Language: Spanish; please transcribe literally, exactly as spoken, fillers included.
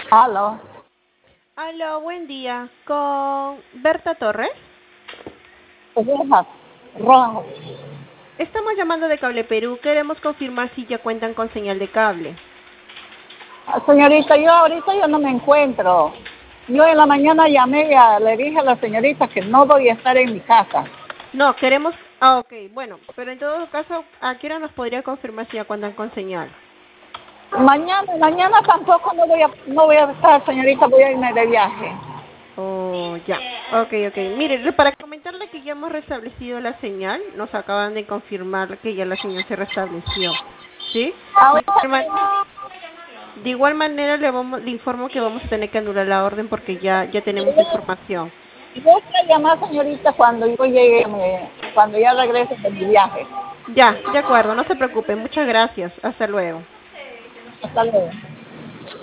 Aló. Aló, buen día. ¿Con Berta Torres? Rojas. Rojas. Estamos llamando de Cable Perú. Queremos confirmar si ya cuentan con señal de cable. Señorita, yo ahorita yo no me encuentro. Yo en la mañana llamé y a- le dije a la señorita que no voy a estar en mi casa. No, queremos... Ah, ok, bueno. Pero en todo caso, ¿a qué hora nos podría confirmar si ya cuentan con señal? Mañana, mañana tampoco no voy a, no voy a estar, señorita, voy a irme de viaje. Oh, ya. Ok, ok. Mire, para comentarle que ya hemos restablecido la señal, nos acaban de confirmar que ya la señal se restableció. ¿Sí? De Ahora, igual, ma- de igual manera le, vamos, le informo que vamos a tener que anular la orden porque ya, ya tenemos información. voy a llamar, señorita, cuando yo llegue, me- cuando ya regrese de mi viaje. Ya, de acuerdo, no se preocupe. Muchas gracias. Hasta luego. Hasta luego.